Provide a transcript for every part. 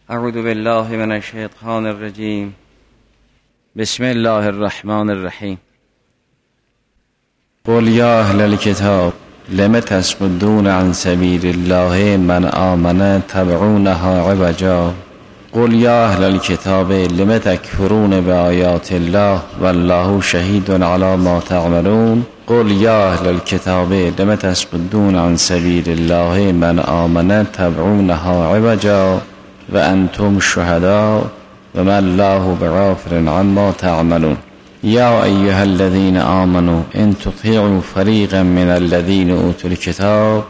اعوذ بالله من الشیطان الرجیم. بسم الله الرحمن الرحیم. قل یا اهل الكتاب لم تصدون عن سبیل الله من آمن تبعونها عوجا. قل یا اهل الكتاب لم تکفرون بآیات الله والله شهید علی ما تعملون. قل یا اهل الكتاب لم تصدون عن سبیل الله من آمن تبعونها عوجا و انتم شهداء و ما الله بغافل عما تعملون. یا ایها الذین آمنوا ان تطیعوا فریقا من الذین اوتوا الکتاب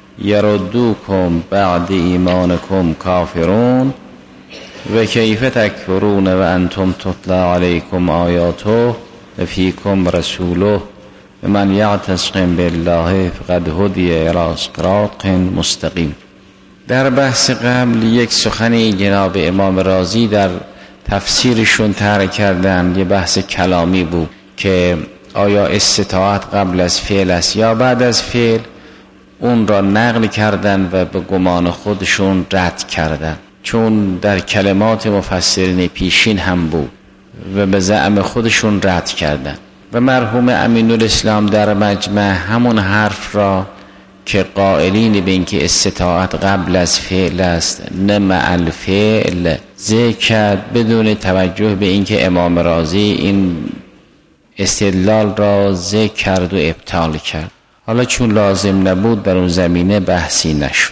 یردوکم بعد ایمانکم کافرون و کیف تکفرون و انتم تتلی علیکم آیاته و فیکم رسوله و من یعتصم بالله فقد هدی الی صراط مستقیم. در بحث قبل یک سخنی جناب امام رازی در تفسیرشون طرح کردن، یه بحث کلامی بود که آیا استطاعت قبل از فعل است یا بعد از فعل. اون را نقل کردن و به گمان خودشون رد کردن، چون در کلمات مفسرین پیشین هم بود و به زعم خودشون رد کردن. و مرحوم امینالاسلام در مجمع همون حرف را که قائلین به اینکه استطاعت قبل از فعل است نه مع الفعل ذکر کرد، بدون توجه به اینکه امام رازی این استدلال را ذکر کرد و ابطال کرد. حالا چون لازم نبود در اون زمینه بحثی نشد.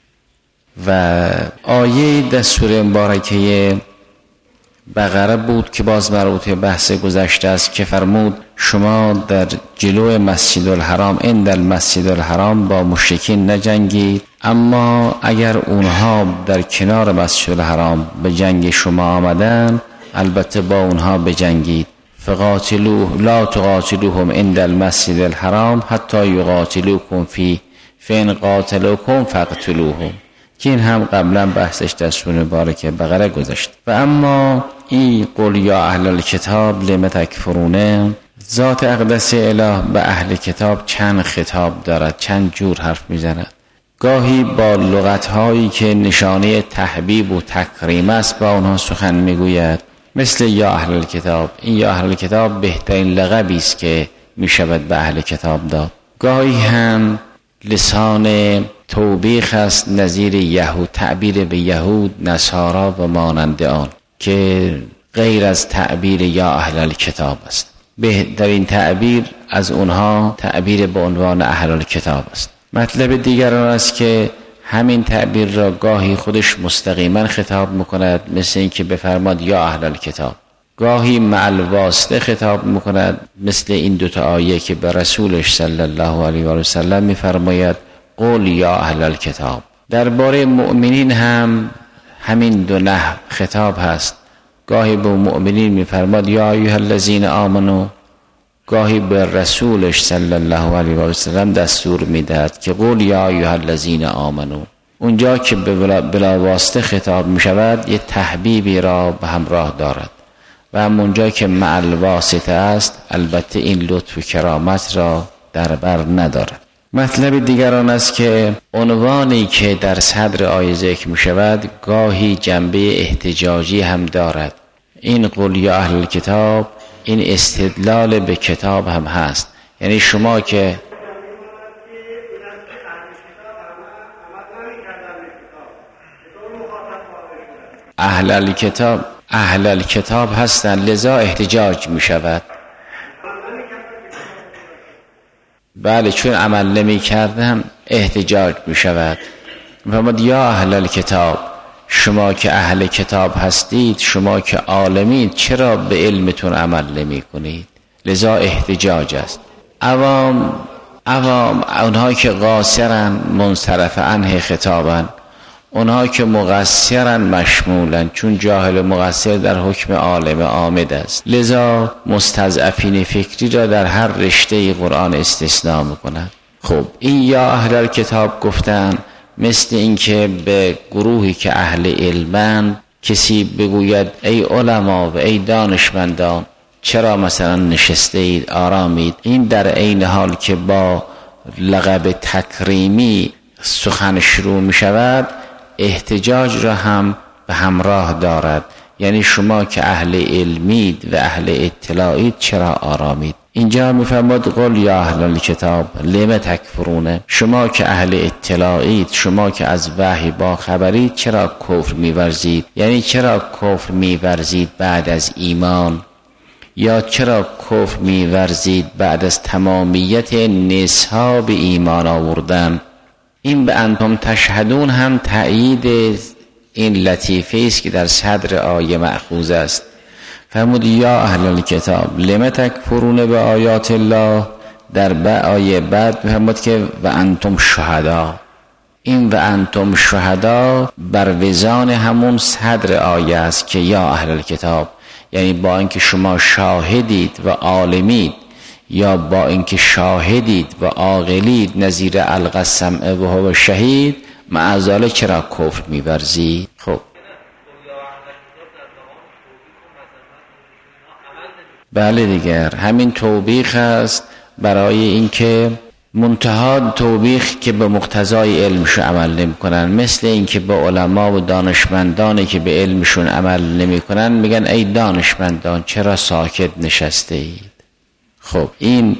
و آیه در سوره مبارکه بقره بود که باز مربوط به بحث گذشته است که فرمود شما در جلو مسجد الحرام عند المسجد الحرام با مشرکین نجنگید، اما اگر اونها در کنار مسجد الحرام به جنگ شما آمدن البته با اونها بجنگید. فقاتلوه لا تقاتلوهم عند المسجد الحرام حتی یقاتلوکم فی فین قاتلوکم فقتلوهم، که این هم قبلا بحثش در سوره مبارکه بقره گذشت. و اما این قل یا اهل الکتاب لم تکفرونه، ذات اقدس اله به اهل کتاب چند خطاب دارد، چند جور حرف میزند. گاهی با لغتهایی که نشانه تحبیب و تکریم است با اونها سخن میگوید، مثل یا اهل الکتاب. این یا اهل الکتاب بهترین لقبی است که میشود به اهل کتاب داد. گاهی هم لسان توبیخ است، نظیر یهود، تعبیر به یهود، نصارا و مانند آن که غیر از تعبیر یا اهل الکتاب است. بهترین تعبیر از اونها تعبیر به عنوان اهل الکتاب است. مطلب دیگر آن است که همین تعبیر را گاهی خودش مستقیما خطاب میکند، مثل اینکه بفرماد یا اهل الکتاب. گاهی مع الواسطه خطاب میکند، مثل این دوتا آیه که به رسولش صلی الله علیه و سلم میفرماید قل یا اهل الکتاب. درباره مؤمنین هم همین دو نحو خطاب هست. گاهی به مؤمنین میفرماد یا ایها الذین آمنو، گاهی به رسولش صلی الله علیه و سلم دستور میدهد که قل یا ایها الذین آمنو. اونجا که بلا واسطه خطاب میشود یه تحبیبی را به همراه دارد و همونجا که مع الواسطه است البته این لطف و کرامت را در بر ندارد. مطلب دیگر آن است که عنوانی که در صدر آیه ذکر می شود گاهی جنبه احتجاجی هم دارد. این قل یا اهل الکتاب این استدلال به کتاب هم هست، یعنی شما که اهل الکتاب هستند لذا احتجاج می شود. بله، چون عمل نمی کردم احتجاج می شود. فرمود یا اهل الکتاب، شما که اهل کتاب هستید، شما که عالمید، چرا به علمتون عمل نمی کنید؟ لذا احتجاج است. عوام اونها که قاصرن منصرف عنه خطابن، اونها که مقصرن مشمولن، چون جاهل مقصر در حکم عالم عامد است. لذا مستضعفین فکری را در هر رشته قرآن استثناء میکنند. خب این یا اهل الکتاب گفتن مثل اینکه به گروهی که اهل علمند کسی بگوید ای علما و ای دانشمندان چرا مثلا نشسته اید آرامید. این در عین حال که با لقب تکریمی سخن شروع می شود احتجاج را هم به همراه دارد. یعنی شما که اهل علمید و اهل اطلاعید چرا آرامید؟ اینجا میفرماد قل یا اهل الکتاب لم تکفرون، شما که اهل اطلاعید، شما که از وحی با خبرید چرا کفر می‌ورزید؟ یعنی چرا کفر می‌ورزید بعد از ایمان؟ یا چرا کفر می‌ورزید بعد از تمامیت نصاب ایمان آوردن؟ این به انتم تشهدون هم تأیید این لطیفه است که در صدر آیه مأخوذ است. فرمود یا اهل الکتاب لم تکفرون به آیات الله، در آیه بعد فرمود که و انتم شهدا. این و انتم شهدا بر وزان همون صدر آیه است که یا اهل الکتاب، یعنی با اینکه شما شاهدید و عالمید، یا با اینکه شاهدید و عاقلید نظیر القى السمع و هو شهید، معذاله چرا کفر می‌ورزید؟ خب بله دیگر، همین توبیخ است برای اینکه منتها توبیخ که به مقتضای علمشو عمل نمی‌کنن، مثل اینکه به علما و دانشمندانی که به علمشون عمل نمی‌کنن میگن ای دانشمندان چرا ساکت نشسته اید؟ خب این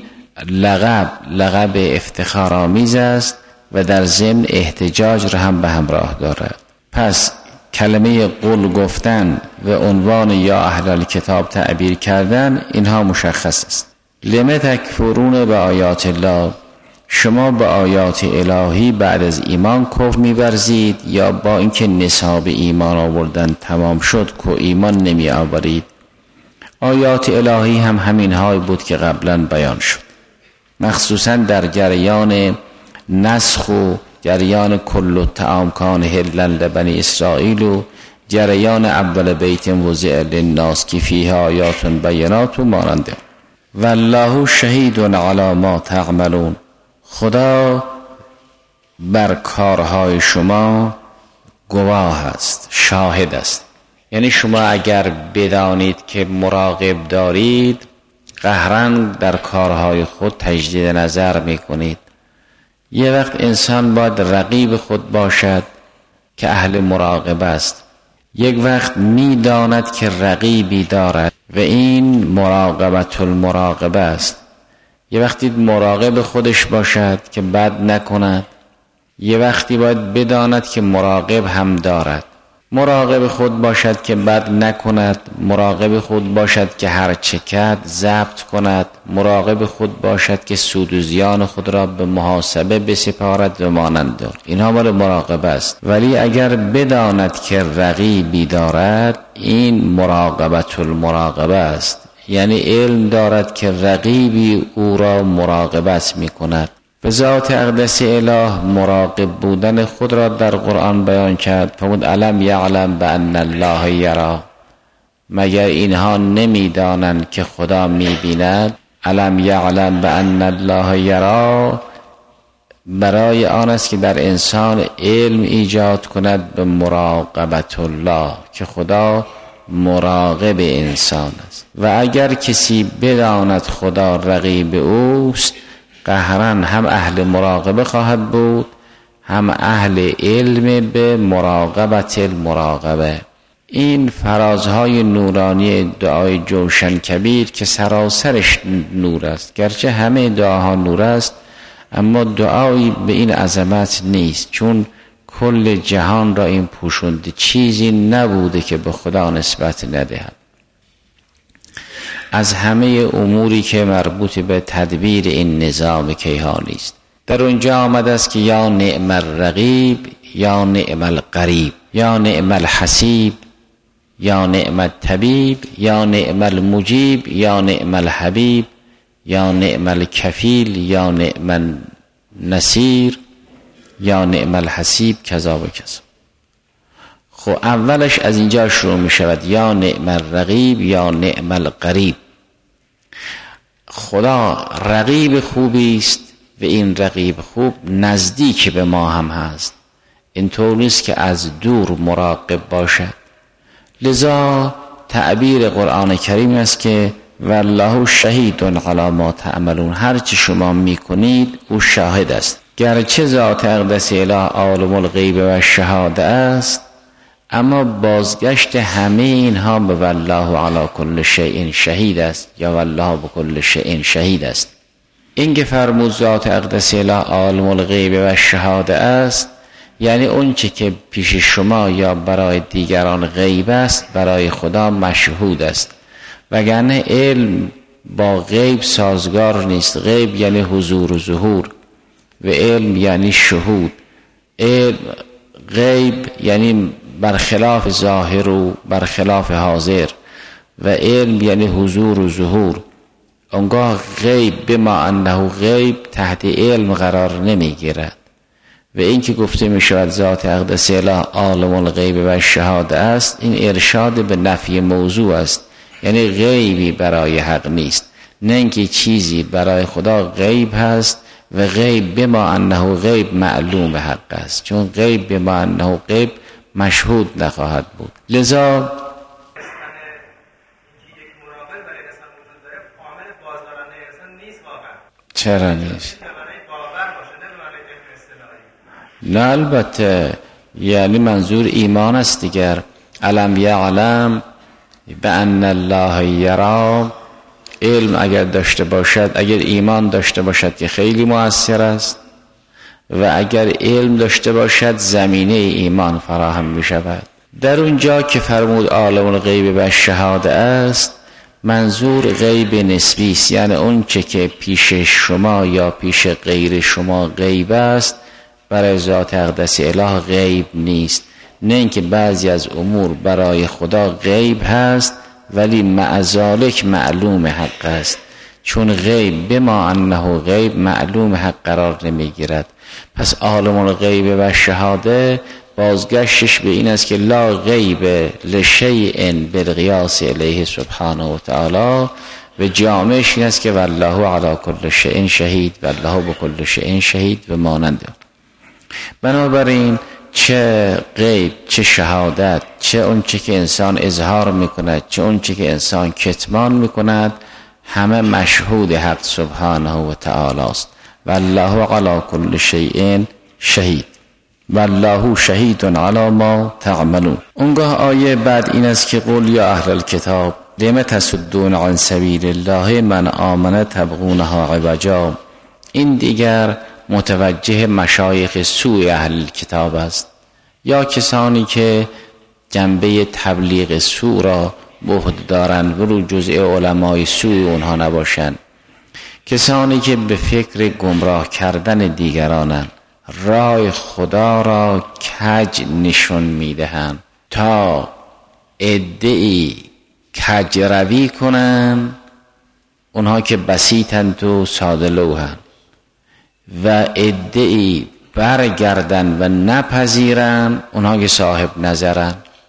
لقب افتخارآمیز است و در ضمن احتجاج را هم به همراه دارد. پس کلمه قل گفتن و عنوان یا اهل الکتاب تعبیر کردن، اینها مشخص است. لم تکفرون به آیات الله، شما به آیات الهی بعد از ایمان کفر می‌ورزید، یا با اینکه نصاب ایمان آوردن تمام شد که ایمان نمی آورید. آیات الهی هم همین های بود که قبلا بیان شد، مخصوصا در جریان نسخ و جریان کل الطعام کان حلا لبنی اسرائیل و جریان اول بیت وضع للناس که فیه آیات بینات و ماننده. والله شهید علی ما تعملون، خدا بر کارهای شما گواه است، شاهد است. یعنی شما اگر بدانید که مراقب دارید، قهرن در کارهای خود تجدید نظر میکنید. یه وقت انسان باید رقیب خود باشد که اهل مراقبه است، یک وقت میداند که رقیبی دارد و این مراقبت المراقبه است. یه وقتی مراقب خودش باشد که بد نکند، یه وقتی باید بداند که مراقب هم دارد. مراقب خود باشد که بد نکند، مراقب خود باشد که هر چه کرد ضبط کند، مراقب خود باشد که سود و زیان خود را به محاسبه بسپارد و مانند دارد. اینها مال مراقبه است. ولی اگر بداند که رقیبی دارد، این مراقبت المراقبه است، یعنی علم دارد که رقیبی او را مراقبت می کند. به ذات اقدس اله مراقب بودن خود را در قرآن بیان کرد. فرمود الم یعلم بان الله یری، مگر اینها نمیدانند که خدا میبیند؟ الم یعلم بان الله یری برای آن است که در انسان علم ایجاد کند به مراقبت الله، که خدا مراقب انسان است. و اگر کسی بداند خدا رقیب اوست، قهرن هم اهل مراقبه خواهد بود، هم اهل علم به مراقبت المراقبه. این فرازهای نورانی دعای جوشن کبیر که سراسرش نور است، گرچه همه دعاها نور است، اما دعایی به این عظمت نیست، چون کل جهان را این پوشونده، چیزی نبوده که به خدا نسبت ندهد. از همه اموری که مربوط به تدبیر این نظام کیهانی است. در اونجا آمده است که یا نعم الرقیب یا نعم القریب، یا نعم الحسیب یا نعم الطبیب، یا نعم المجیب یا نعم الحبیب، یا نعم الکفیل یا نعم النصیر، یا نعم الحسیب، کذا و کذا. خب اولش از اینجا شروع می شود، یا نعم الرقیب یا نعم القریب. خدا رقیب خوبی است و این رقیب خوب نزدیک به ما هم هست، اینطور نیست که از دور مراقب باشد. لذا تعبیر قرآن کریم است که والله شهید علی ما تعملون، هر چی شما میکنید او شاهد است. گرچه ذات اقدس اله عالم الغیب و شهاده است، اما بازگشت همه اینها به والله علی کل شیء شهید است یا والله بکل شیء شهید است. این که فرمود ذات اقدس اله عالم الغیب و شهاده است، یعنی اون چه که پیش شما یا برای دیگران غیب است برای خدا مشهود است، وگرنه علم با غیب سازگار نیست. غیب یعنی حضور و ظهور و علم یعنی شهود. غیب یعنی برخلاف ظاهر و برخلاف حاضر و علم یعنی حضور و ظهور. اونگاه غیب بما انه غیب تحت علم قرار نمی گیرد. و این که گفته می شود ذات اقدس اله عالم الغیب و شهاده است، این ارشاد به نفی موضوع است، یعنی غیبی برای حق نیست، نه اینکه چیزی برای خدا غیب هست و غیب بما انه غیب معلوم حق است، چون غیب بما انه غیب مشهود نخواهد بود. لذا چرا نیست؟ نه البته، یعنی منظور ایمان است دیگر. علم یعلم بأن الله یرا، علم اگر داشته باشد، اگر ایمان داشته باشد که خیلی مؤثر است، و اگر علم داشته باشد زمینه ایمان فراهم می شود. در اونجا که فرمود عالم الغیب و شهاده است، منظور غیب نسبی است، یعنی اون چه که پیش شما یا پیش غیر شما غیب است برای ذات اقدس اله غیب نیست. نه اینکه بعضی از امور برای خدا غیب هست ولی مع ذالک معلوم حق است، چون غیب بما انه غیب معلوم حق قرار نمی گیرد. پس عالم الغیب و شهاده بازگشتش به این است که لا غیب لشیء بالقیاس الیه سبحانه و تعالی، و جامعش این است که والله علی کل شیء شهید والله بکل شیء شهید و مانند. بنابراین چه غیب، چه شهادت، چه اون چه که انسان اظهار میکند، چه اون چه که انسان کتمان میکند، همه مشهود حق سبحانه و تعالی است. والله علی کل شیء شهید والله شهید علی ما تعملون. اونگاه آیه بعد این است که قل یا اهل الکتاب لم تصدون عن سبیل الله من آمن تبغونها عوجا. این دیگر متوجه مشایخ سوء اهل کتاب است، یا کسانی که جنبه تبلیغ سوء را به عهده دارند ولو جزء علمای سوء اونها نباشند، کسانی که به فکر گمراه کردن دیگرانند، راه خدا را کج نشون میدهند تا ادعی کج روی کنند، اونها که بسیطند و ساده لوحند، و ادعی برگردن و نپذیرن، اونها که صاحب نظرن.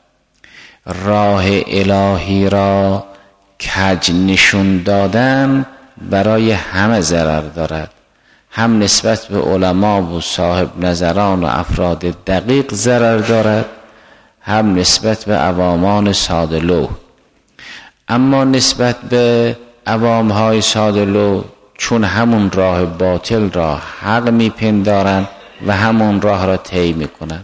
راه الهی را کج نشون دادن برای همه ضرر دارد، هم نسبت به علما و صاحب نظران و افراد دقیق ضرر دارد، هم نسبت به عوامان ساده لوح. اما نسبت به عوامهای ساده لوح، چون همون راه باطل را حق میپندارن و همون راه را طی میکنن،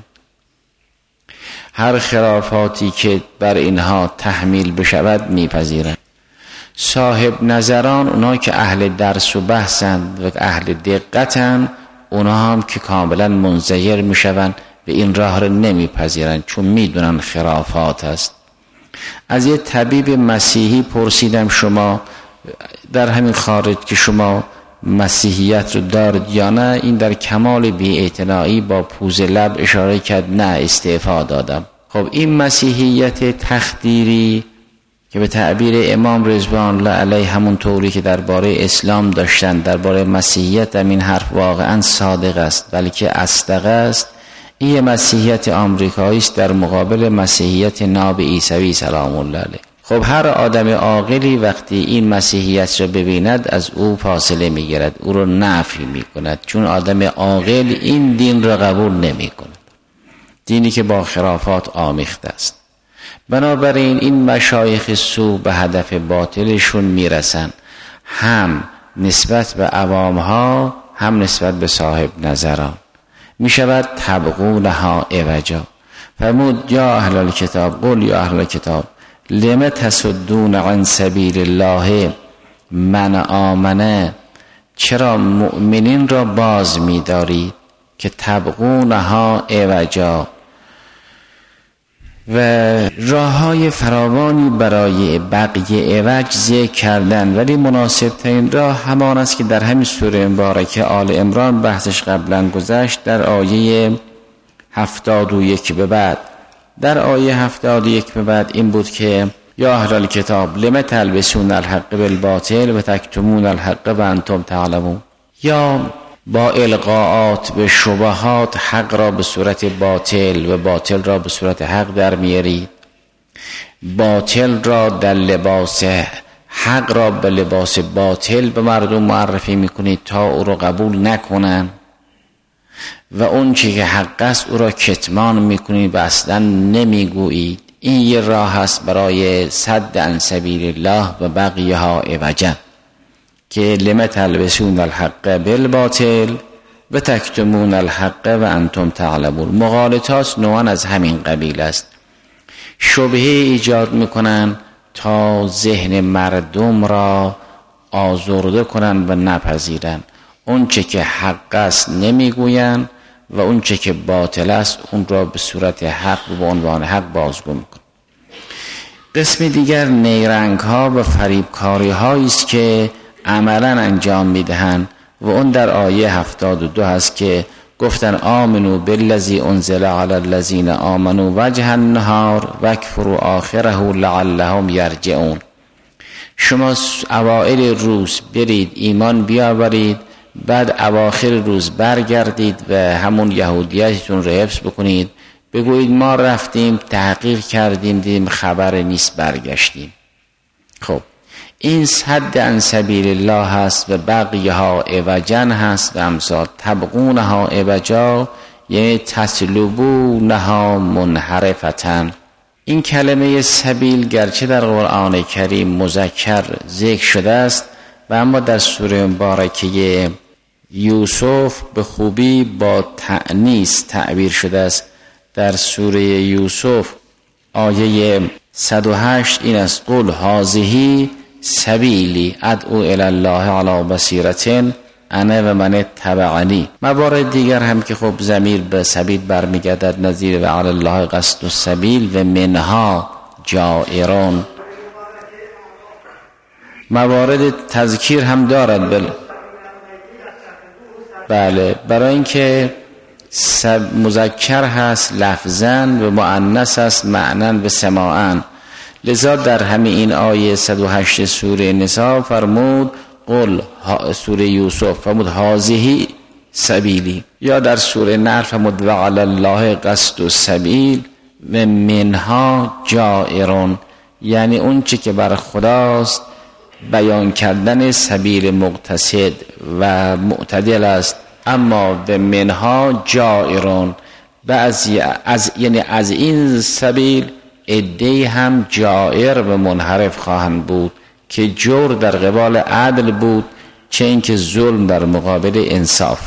هر خرافاتی که بر اینها تحمیل بشود میپذیرن. صاحب نظران، اونا که اهل درس و بحثند و اهل دقتند، اونا هم که کاملا منزجر میشوند و این راه را نمیپذیرن، چون میدونن خرافات است. از یه طبیب مسیحی پرسیدم شما در همین خارج که شما مسیحیت رو دارد یا نه؟ این در کمال بی‌اعتنایی با پوز لب اشاره کرد نه، استعفا دادم. خب این مسیحیت تخدیری که به تعبیر امام رضوان الله علیه همون طوری که درباره اسلام داشتن درباره مسیحیت هم این حرف واقعا صادق است بلکه اصدق است، این مسیحیت آمریکایی است در مقابل مسیحیت ناب عیسوی سلام الله علیه. خب هر آدم عاقلی وقتی این مسیحیت را ببیند از او فاصله میگیرد، او را نفی میکند، چون آدم عاقل این دین را قبول نمیکند، دینی که با خرافات آمیخته است. بنابراین این مشایخ سو به هدف باطلشون میرسن، هم نسبت به عوامها هم نسبت به صاحب نظران. میشود تبغونها عوجا. فرمود یا اهل الکتاب، قل یا اهل الکتاب لم تصدون عن سبیل الله من آمنه، چرا مؤمنین را باز می‌دارید که تبغونها عوجا، و راه‌های فراوانی برای بقیه عوج ذکر کردن، ولی مناسب ترین راه همان است که در همین سوره مبارکه آل عمران بحثش قبلا گذشت، در آیه 71 به بعد. در آیه 71 به بعد این بود که یا اهل الکتاب لم تلبسون الحق بالباطل و تکتمون الحق و انتم تعلمون، یا با القاءات به شبهات حق را به صورت باطل و باطل را به صورت حق در میارید، باطل را در لباس حق را به لباس باطل به مردم معرفی میکنید تا او را قبول نکنن، و اون چی که حق است او را کتمان میکنید و اصلا نمیگویید. این یه راه است برای صد عن سبیل الله و بقیه ها عوجا، که لم تلبسون الحق بالباطل و تکتمون الحق و انتم تعلمون. مغالطات نوعا از همین قبیل است، شبهه ایجاد میکنن تا ذهن مردم را آزرده کنن و نپذیرن. اون چه که حق است نمیگوین و اون چه که باطل است اون را به صورت حق و به عنوان حق بازگو میکنن. قسم دیگر نیرنگ ها و فریبکاری هایی است که عملا انجام میدهند، و اون در آیه 72 هست که گفتن آمنو بالذی انزل علی الذین آمنوا وجه النهار واکفروا آخره لعلهم یرجعون. شما اوائل روز برید ایمان بیاورید، بعد اواخر روز برگردید و همون یهودیتتون رو حفظ بکنید، بگویید ما رفتیم تحقیق کردیم دیدیم خبر نیست برگشتیم. خب این صد عن سبیل الله هست و بقیه ها عوجا هست و امثال تبغونها عوجا، یعنی تسلبونها منحرفتن. این کلمه سبیل گرچه در قرآن کریم مذکر ذکر شده است و اما در سوره مبارکه یوسف به خوبی با تأنیث تعبیر شده است. در سوره یوسف آیه 108 این است قل هذه سبیلی ادعو الی الله علی بصیرة انا و من اتبعنی. موارد دیگر هم که خب ضمیر به سبیل برمیگردد، نظیر و علی الله قصد السبیل و منها جائرون. موارد تذکیر هم دارد بله برای اینکه مذکر هست لفظاً و مؤنث هست معناً و سماعاً. لذا در همین این آیه 108 سوره نساء فرمود قل، سوره یوسف فرمود هذه سبیلی، یا در سوره نحل فرمود و علی الله قصد السبیل و منها جائرون، یعنی اون چی که بر خداست بیان کردن سبیل مقتصد و معتدل است، اما به منها جائرون یعنی از این سبیل عده‌ای هم جائر و منحرف خواهند بود که جور در قبال عدل بود، چه اینکه ظلم در مقابل انصاف.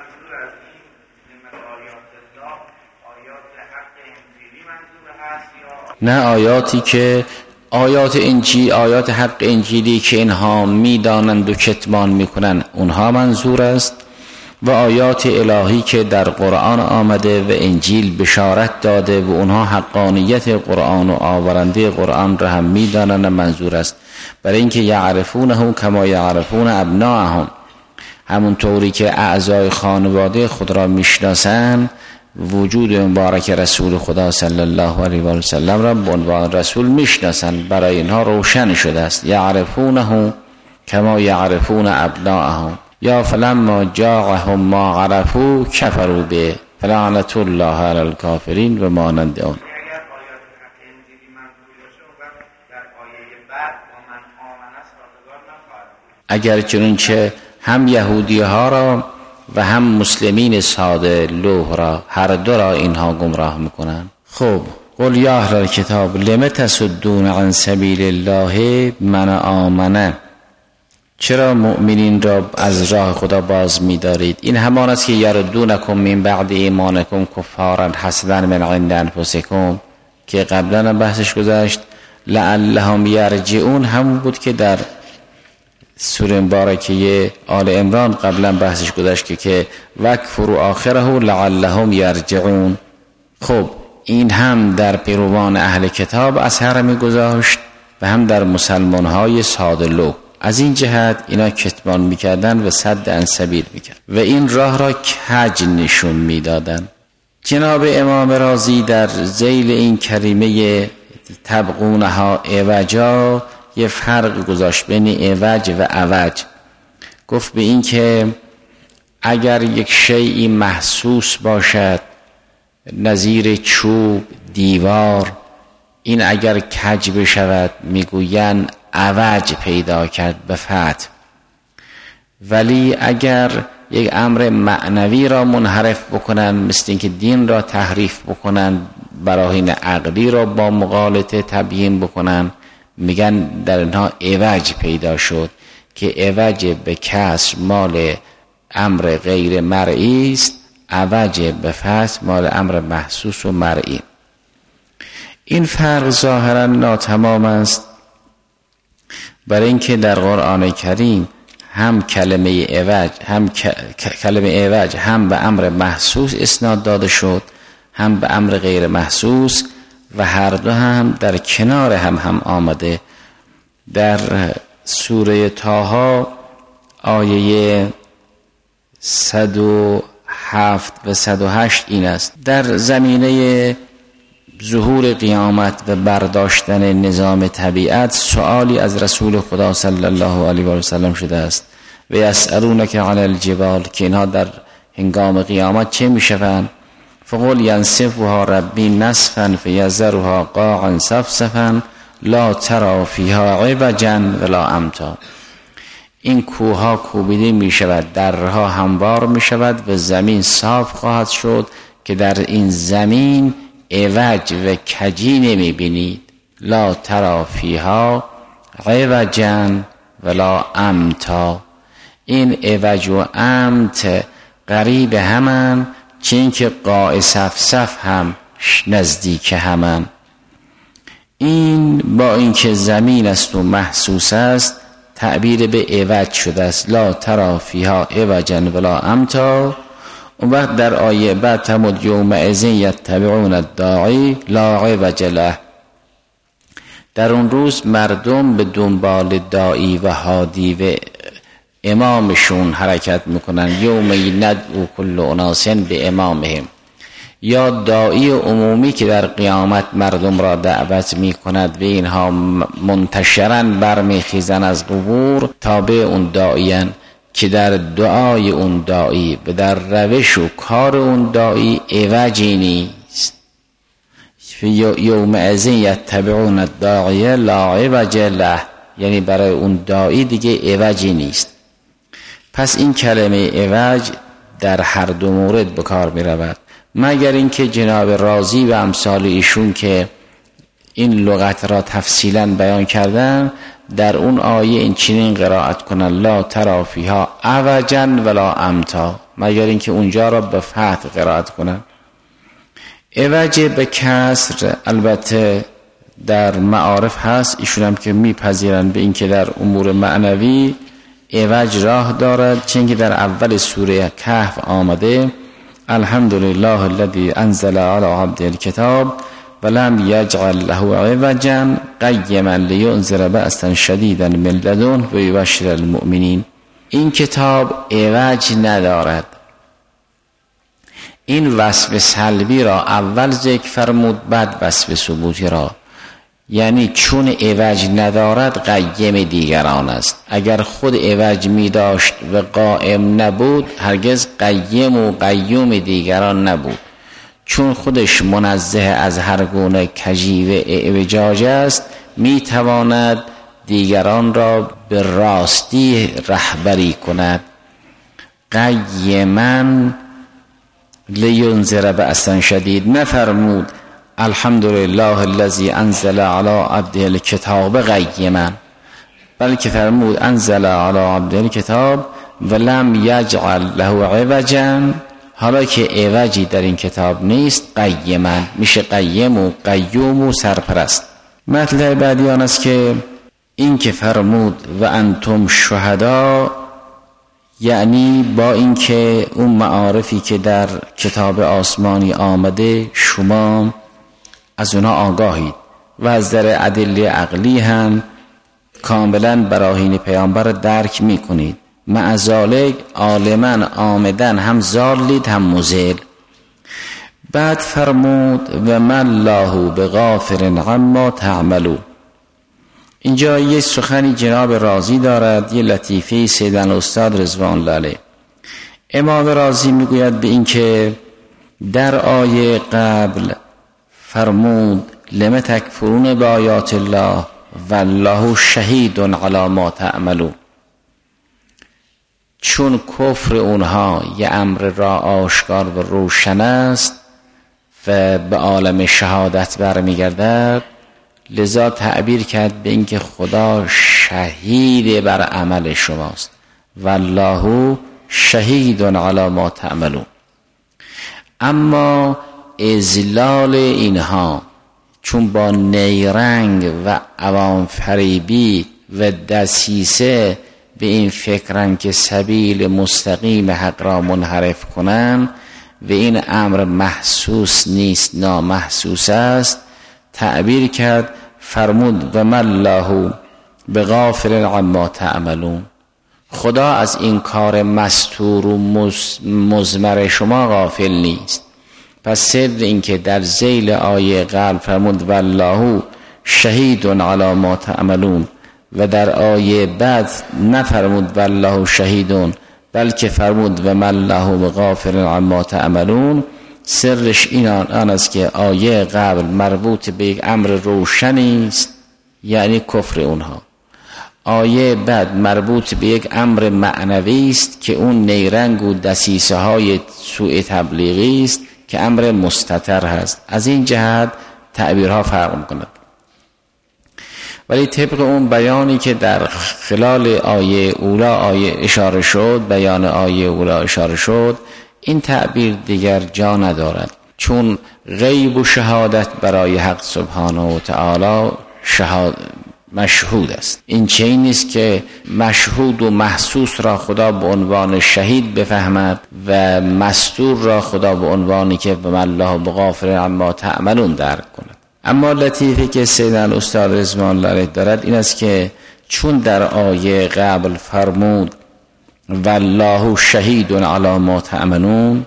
نه آیاتی که آیات انجیل، آیات حق انجیلی که اینها میدانند و کتمان میکنند اونها منظور است، و آیات الهی که در قرآن آمده و انجیل بشارت داده و اونها حقانیت قرآن و آورنده قرآن را هم میدانند منظور است. برای اینکه یعرفونه کما یعرفون ابناءهم، همون طوری که اعضای خانواده خود را میشناسند وجود مبارک رسول خدا صلی الله علیه و سلم را به عنوان رسول میشناسند، برای اینها روشن شده است یعرفونه کما یعرفون ابناءهم، یا فلما جاءهم ما عرفوا کفروا به فلعنت الله علی الکافرین و مانند آن. اگر چنانچه هم یهودی ها را و هم مسلمین ساده لوح را، هر دو را اینها گمراه میکنند. خب قل یا اهل الکتاب لم تصدون عن سبیل الله من آمنه، چرا مؤمنین را از راه خدا باز می‌دارید؟ این همان است که یردونکم من بعد ایمانکم کفارا حسدا من عند انفسکم که قبلا بحثش گذشت. لعلهم یرجعون همون بود که در سوره مبارکه آل عمران قبلا بحثش گذشت که وکفروا آخره لعلهم یرجعون. خب این هم در پیروان اهل کتاب اثر می‌گذاشت و هم در مسلمان‌های ساده‌لو. از این جهت اینا کتمان میکردن و صد عن سبیل میکرد و این راه را کج نشون میدادن. جناب امام رازی در ذیل این کریمه تبغونها عوجا یه فرق گذاشت بین عوج و عوج. گفت به این که اگر یک شیئی محسوس باشد نظیر چوب، دیوار، این اگر کج بشود میگویند عوج پیدا کرد به فتح. ولی اگر یک امر معنوی را منحرف بکنن، مثل اینکه دین را تحریف بکنن، براهین عقلی را با مغالطه تبیین بکنن، میگن در اینها عوج پیدا شد که عوج به کسر مال امر غیر مرئی است، عوج به فتح مال امر محسوس و مرئی. این فرق ظاهرا ناتمام است، برای اینکه در قرآن کریم هم کلمه عوج هم به امر محسوس اسناد داده شد، هم به امر غیر محسوس و هر دو هم در کنار هم آمده. در سوره طه آیه 107 و 108 این است: در زمینه ظهور قیامت و برداشتن نظام طبیعت سؤالی از رسول خدا صلی الله علیه و سلم شده است و یسألونک عن الجبال، که اینها در هنگام قیامت چه میشوند؟ فقل ینسفها ربی نسفا فیذرها قاعا صفصفا لا تری فیها عوجا ولا امتا. این کوها کوبیده می شود، درها هموار می شود و زمین صاف خواهد شد که در این زمین عوج و کجی نمی بینید. لا تری فیها عوجا ولا امتا. این عوج و امت قریب همن، چون که قاع صفصف هم نزدیک همن. این با اینکه زمین است و محسوس است تعبیر به عوج شده است. لا تری فیها عوجا ولا امتا. اون وقت در آیه بعد تمد یومئذ یتبعون الداعی لا عوج له. در اون روز مردم به دنبال داعی و هادی و امامشون حرکت میکنن. یومی ندعو کل اناس به امامهم. یا داعی عمومی که در قیامت مردم را دعوت میکند و اینها منتشراً برمیخیزن از قبور تابع اون داعیان که در دعای اون داعی و در روش و کار اون داعی عوجی نیست. یومئذ یتبعون الداعی لا عوج له، یعنی برای اون داعی دیگه عوجی نیست. پس این کلمه عوج در هر دو مورد به کار می رود، مگر اینکه جناب رازی و امثال ایشون که این لغت را تفصیلا بیان کردن در اون آیه این چنین قرائت کنن: لا تری فیها عوجا ولا امتا، مگر اینکه اونجا را به فتح قرائت کنن. عوج به کسر البته در معارف هست، ایشون هم که میپذیرن به اینکه در امور معنوی عوج راه دارد، چون که در اول سوره کهف آمده: الحمدلله الذی انزل علی عبده الکتاب ولم یجعل له عوجا قیما لینذر بأسا شدیدا من لدنه و یبشر المؤمنین. این کتاب عوج ندارد. این وصف سلبی را اول ذکر فرمود، بعد وصف ثبوتی را. یعنی چون عوج ندارد قیم دیگران است. اگر خود عوج می داشت و قائم نبود هرگز قیم و قیوم دیگران نبود. چون خودش منزه از هر گونه کجی و اعوجاج است می تواند دیگران را به راستی رهبری کند. قیما لینذر بأسا شدید نفرمود الحمدلله الذی انزل علی عبده الکتاب قیما، بلکه فرمود انزل علی عبده الکتاب ولم یجعل له عوجا، حالا که عوجی در این کتاب نیست، قیما، میشه قیم و قیوم و سرپرست. مطلب بعدی آن است که این که فرمود و انتم شهدا، یعنی با اینکه اون معارفی که در کتاب آسمانی آمده شما از اونا آگاهید و از در ادله عقلی هم کاملا براهین پیامبر درک میکنید، مع ذالک عالما آمدن هم ضالید هم مضل. بعد فرمود و ما الله بغافل عما تعملون. اینجا یه سخنی جناب رازی دارد، یه لطیفه سیدن استاد رضوان الله علیه. امام رازی میگوید به این که در آیه قبل فرمود لم تکفرون بآیات الله والله شهید علی ما تعملون، چون کفر اونها یه امر را آشکار و روشن است و به عالم شهادت برمیگردد، لذا تعبیر کرد به اینکه خدا شهید بر عمل شماست، والله شهید علی ما تعملون. اما اذلال اینها چون با نیرنگ و عوام فریبی و دسیسه به این فکرن که سبیل مستقیم حق را منحرف کنن و این امر محسوس نیست، نامحسوس است، تعبیر کرد فرمود و ما الله بغافل عما تعملون، خدا از این کار مستور و مضمر شما غافل نیست. پس سر این که در ذیل آیه قبل فرمود والله شهید علی ما تعملون و در آیه بعد نفرمود والله شهیدون بلکه فرمود و ما الله بغافل عما تعملون، سرش این آن است که آیه قبل مربوط به یک امر روشنی است، یعنی کفر اونها. آیه بعد مربوط به یک امر معنوی است که اون نیرنگ و دسیسه های سوء تبلیغی است که امر مستتر هست. از این جهت تعبیرها فرق می‌کند. ولی طبق اون بیانی که در خلال آیه اولی اشاره شد، بیان آیه اولی اشاره شد، این تعبیر دیگر جا ندارد، چون غیب و شهادت برای حق سبحانه و تعالی مشهود است. این چیزی نیست که مشهود و محسوس را خدا به عنوان شهید بفهمد و مستور را خدا به عنوانی که به الله بغافل عما تعملون درک کند. اما لطیفی که سیدنا استاد رضوان الله علیه دارد این است که چون در آیه قبل فرمود والله شهید علی ما تعملون،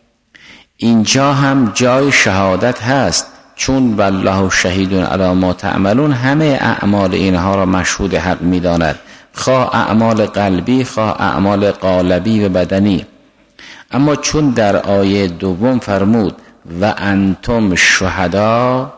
اینجا هم جای شهادت هست، چون والله شهید علی ما تعملون همه اعمال اینها را مشهود حق می‌داند، خواه اعمال قلبی خواه اعمال قالبی و بدنی. اما چون در آیه دوم فرمود و انتم شهدا،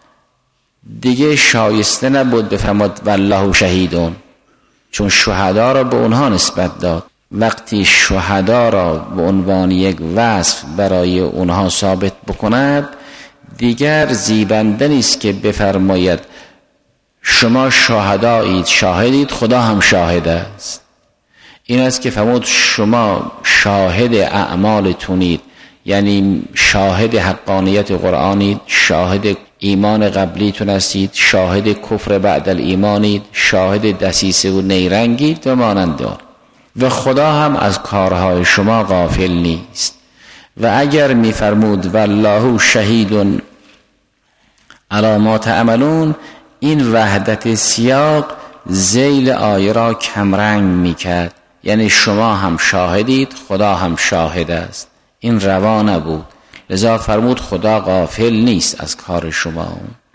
دیگه شایسته نبود بفرماد والله شهیدون، چون شهدا را به اونها نسبت داد. وقتی شهدا را به عنوان یک وصف برای اونها ثابت بکند، دیگر زیبنده نیست که بفرماید شما شهدایید، شاهدید، خدا هم شاهد است. این است که فرمود شما شاهد اعمالتونید، یعنی شاهد حقانیت قرآنید، شاهد ایمان قبلیتون هستید، شاهد کفر بعد الایمانید، شاهد دسیسه و نیرنگید و مانند آن، و خدا هم از کارهای شما غافل نیست. و اگر میفرمود والله شهید علی ما تعملون، این وحدت سیاق ذیل آیه را کمرنگ میکرد، یعنی شما هم شاهدید خدا هم شاهد است. این روا نبود، لذا فرمود خدا غافل نیست از کار شما.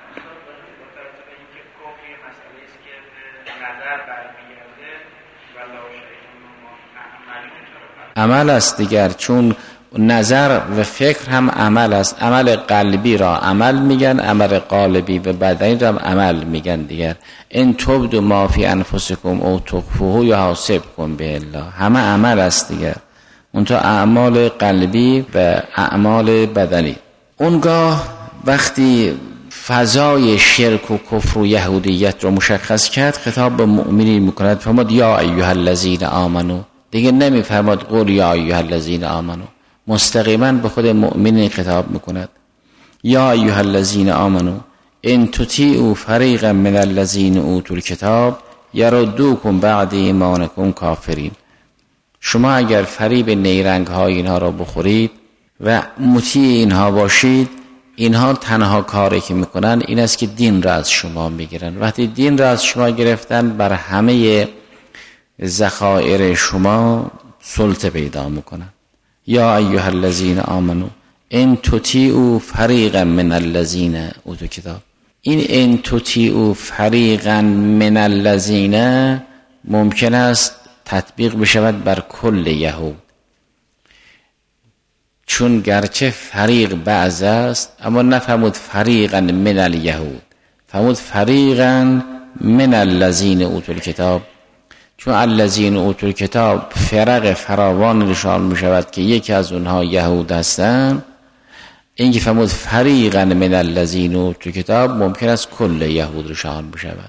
عمل است دیگر، چون نظر و فکر هم عمل است. عمل قلبی را عمل میگن، عمل قالبی و بدنی را عمل میگن دیگر. ان تبدوا ما فی انفسکم او تخفوه یحاسبکم به الله، همه عمل است دیگر، اونتا اعمال قلبی و اعمال بدنی. اونگاه وقتی فضای شرک و کفر و یهودیت رو مشخص کرد، خطاب به مؤمنین میکند. فرمود یا ایها الذین آمنو، دیگه نمیفرماد قول یا ایها الذین آمنو، مستقیما به خود مؤمنین خطاب میکند. یا ایها الذین آمنو ان تطیعوا فریقا من الذین اوتوا الکتاب یردوکم بعد ایمانکم کافرین. شما اگر فریب نیرنگ های اینها را بخورید و مطیع اینها باشید، اینها تنها کاری که میکنن این است که دین را از شما میگیرن. وقتی دین را از شما گرفتن، بر همه ذخایر شما سلطه پیدا میکنن. یا ایها الذین آمنو ان تطیعوا فریقا من الذین اوتوا الکتاب. این ان تطیعوا فریقا من الذین ممکن است تطبیق بشود بر کل یهود، چون گرچه فریق بعض است اما نفهمود فریقا من الیهود، فهمود فریقا من الذین اوتوا الکتاب، چون الذین اوتوا الکتاب فرق فراوان نشان می شود که یکی از اونها یهود هستند. این که فهمود فریقا من الذین اوتوا الکتاب ممکن است کل یهود نشان بشود.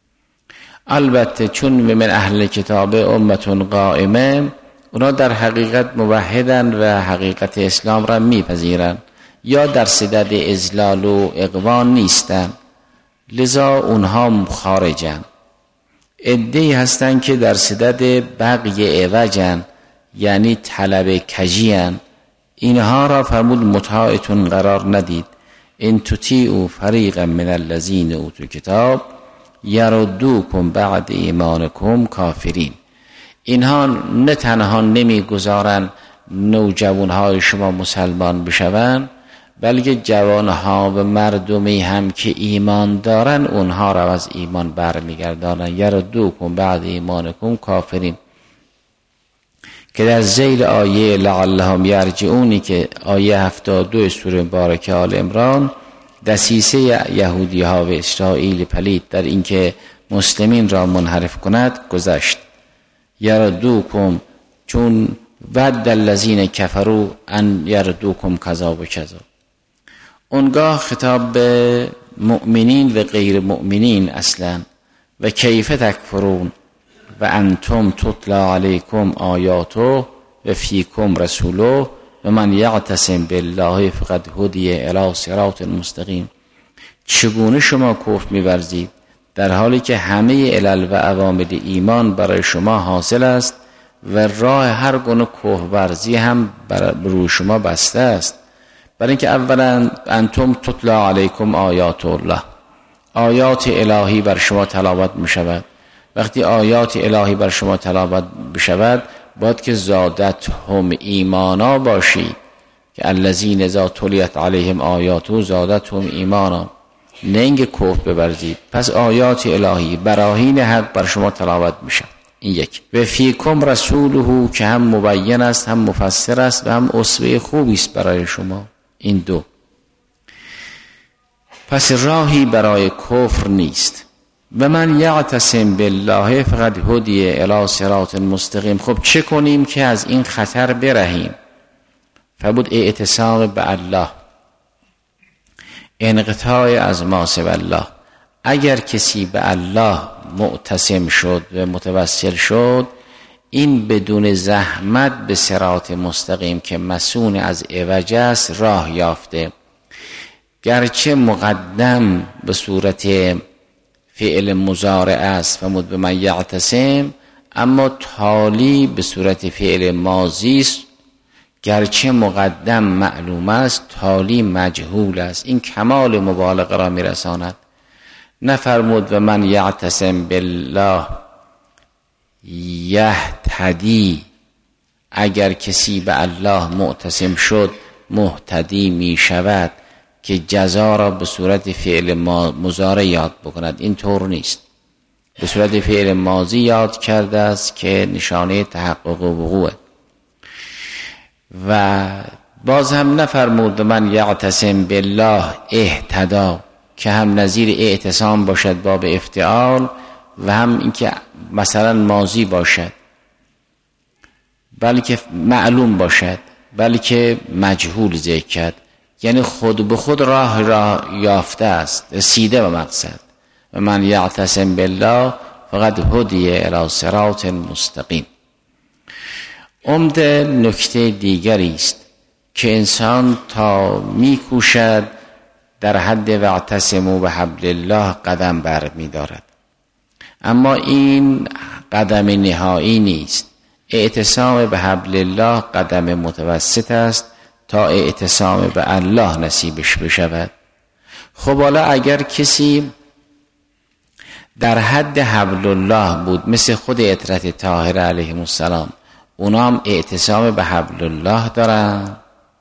البته چون من اهل کتاب امتون قائمه، اونا در حقیقت موحدن و حقیقت اسلام را میپذیرن، یا در صدد اضلال و اغوان نیستن، لذا اونها خارجن. عده‌ای هستن که در صدد بغی عوجن، یعنی طلب کجیان، اینها را فرمود مطاعتون قرار ندید. ان تطیعوا فریقا من الذین اوتوا الکتاب یردوکم بعد ایمانکم کافرین. اینها نه تنها نمیگذارن نوجوانهای شما مسلمان بشوند، بلکه جوانها و مردمی هم که ایمان دارن اونها را از ایمان برمیگردانن. یردوکم بعد ایمانکم کافرین، که در ذیل آیه لعلهم یرجعونی که آیه 72 سوره مبارکه آل عمران، دسیسه یهودی ها و اسرائیل پلید در اینکه مسلمین را منحرف کند گذشت. یردوکم، چون ود الذین کفروا ان یردوکم کذا و کذا. اونگاه خطاب به مؤمنین و غیر مؤمنین اصلا، و کیف تکفرون و انتم تتلا علیکم آیاته و فیکم رسوله و من یعتصم بالله فقد هدی الی صراط مستقیم. چگونه شما کفر می‌ورزید در حالی که همه علل و عوامل ایمان برای شما حاصل است و راه هر گونه کفرورزی هم روی شما بسته است؟ برای اینکه اولا انتم تتلا علیکم آیات الله، آیات الهی بر شما تلاوت می شود. وقتی آیات الهی بر شما تلاوت بشود، باید که زادت هم ایمانا باشی، که الذین اذا تلیت علیهم آیاته زادت هم ایمانا، نه اینکه کفر بورزید. پس آیات الهی براهین حق بر شما تلاوت میشه. این یک. و فیکم رسوله، که هم مبین است هم مفسر است و هم اسوه خوبی است برای شما. این دو. پس راهی برای کفر نیست. و من یعتصم بالله فقد هدی الی صراط مستقیم. خب چه کنیم که از این خطر برهیم؟ فبود اعتصام به الله، انقطاع از ما سوی الله. اگر کسی به الله معتصم شد و متوسل شد، این بدون زحمت به صراط مستقیم که مسون از عوج است راه یافته. گرچه مقدم به صورت فعل مضارع است فرمود به من یعتصم، اما تالی به صورت فعل ماضی است. گرچه مقدم معلوم است، تالی مجهول است. این کمال مبالغه را میرساند. نفرمود و من یعتصم بالله یهتدی، اگر کسی به الله معتصم شد مهتدی می شود، که جزا را به صورت فعل مضارع یاد بکند. این طور نیست، به صورت فعل ماضی یاد کرده است که نشانه تحقق وقوعه. و باز هم نفرمود من یعتصم بالله اهتدا، که هم نظیر اعتصام باشد باب افتعال و هم اینکه مثلا ماضی باشد، بلکه معلوم باشد، بلکه مجهول ذکر کرد، یعنی خود به خود راه یافته است، رسیده به مقصد. و من یعتصم بالله فقد هدی الی صراط مستقیم. عمده نکته دیگری است که انسان تا میکوشد در حد واعتصموا بحبل الله قدم بر می‌دارد، اما این قدم نهایی نیست. اعتصام به حبل الله قدم متوسط است تا اعتصام به الله نصیبش بشود. خب حالا اگر کسی در حد حبل الله بود، مثل خود عترت طاهره علیهم السلام، اونا هم اعتصام به حبل الله دارن.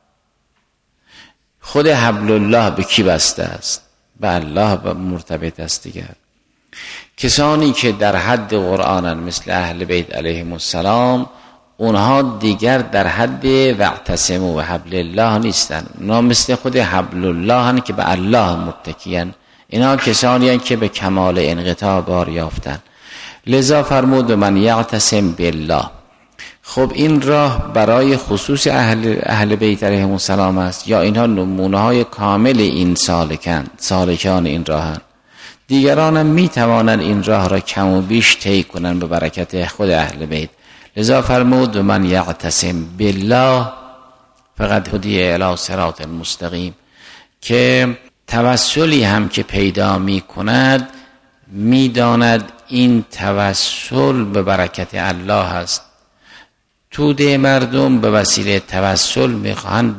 خود حبل الله به کی بسته است؟ به الله مرتبط است دیگر. کسانی که در حد قرآنن مثل اهل بیت علیهم السلام، اونها دیگر در حد واعتصموا بحبل الله نیستن. اونا مثل خود حبل الله هن که به الله متکیان. اینا کسانی هن که به کمال انقطاع بار یافتن. لذا فرمود من یعتصم بالله. خب این راه برای خصوص اهل بیت علیهم السلام است یا اینها نمونه های کامل این سالکان این راهن؟ دیگران هم می توانند این راه را کم و بیش طی کنند به برکت خود اهل بیت. لذا فرمود من یعتصم بالله فقد هدی الی صراط مستقیم، که توسلی هم که پیدا می کند می داند این توسل به برکت الله است. توده مردم به وسیله توسل می خواهند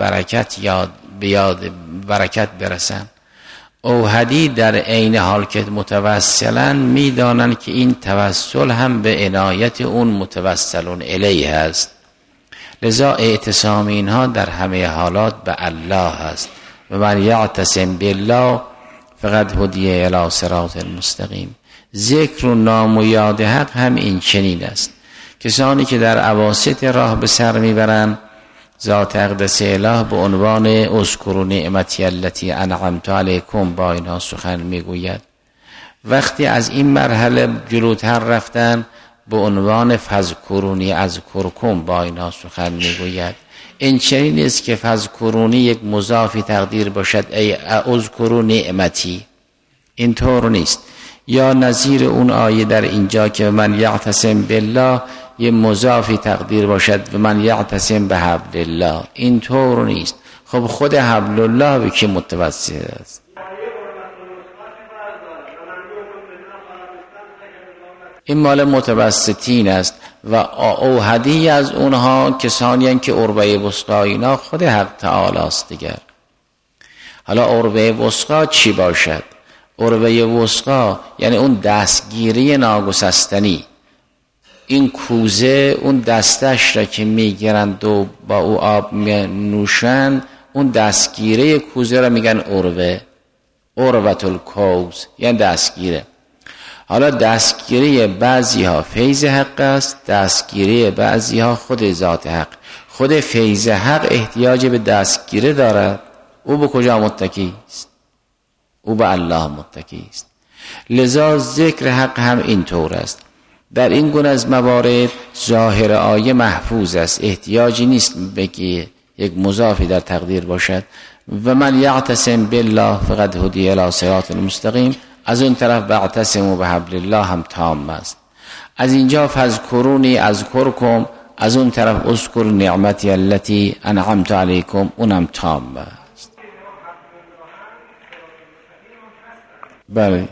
برکت برسند. اوحدی در عین حال که متوسلن می دانند که این توسل هم به عنایت اون متوسلون الیه است. لذا اعتصام اینها در همه حالات به الله است. و من یعتصم بالله فقد هدی الی صراط المستقیم. ذکر و نام و یاد حق هم این چنین است. کسانی که در اواسط راه به سر میبرند، ذات اقدس اله به عنوان اذکروا نعمتی التی انعمت علیکم با اینها سخن میگوید. وقتی از این مرحله جلوتر رفتن به عنوان فذکرونی اذکرکم با اینها سخن میگوید. این چنین است که فذکرونی یک مضافی تقدیر باشد ای اذکروا نعمتی، اینطور نیست. یا نظیر اون آیه در اینجا که من یعتصم بالله یه مضافی تقدیر باشد و من یعتصم به حبل الله، اینطور نیست. خب خود حبل الله به کی متوسل است؟ این مال متوسطین است و اوحدی از اونها کسانی هستند که عربه وسطی اینا خود حق تعالی است دیگر. حالا عربه وسطی چی باشد؟ عربه وسطی یعنی اون دستگیری ناگسستنی، این کوزه اون دستش را که میگیرند و با او آب نوشند، اون دستگیره کوزه را میگن عربه، عربت الکوز یعنی دستگیره. حالا دستگیری بعضی ها فیض حق است، دستگیری بعضی ها خود ذات حق. خود فیض حق احتیاج به دستگیره دارد. او به کجا متکی است؟ او به الله متکی است. لذا ذکر حق هم اینطور است. در این گونه از موارد ظاهر آیه محفوظ است، احتیاجی نیست بگی یک مضافی در تقدیر باشد. و من یعتصم بالله فقد هدی الی صراط المستقیم. از اون طرف واعتصموا بحبل الله هم تام است. از اینجا فذکرونی اذکرکم، از اون طرف اذکر نعمتی التی انعمت علیکم، اونم تام است. بله.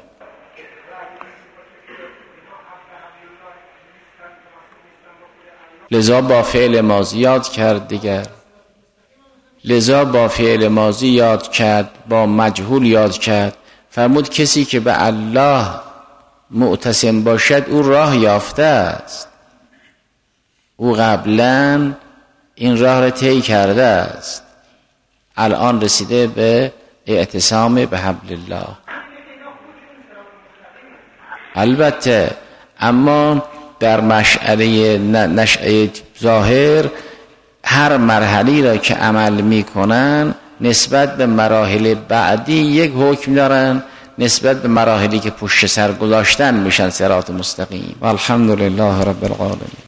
لذا با فعل ماضی یاد کرد دیگر. لذا با فعل ماضی یاد کرد، با مجهول یاد کرد. فرمود کسی که به الله معتصم باشد او راه یافته است. او قبلا این راه را طی کرده است، الان رسیده به اعتصام به حبل الله. البته اما در مشعله نشأه ظاهر هر مرحله را که عمل میکنن نسبت به مراحل بعدی یک حکم دارن، نسبت به مراحلی که پشت سر گذاشتن میشن صراط مستقیم. والحمدلله رب العالمین.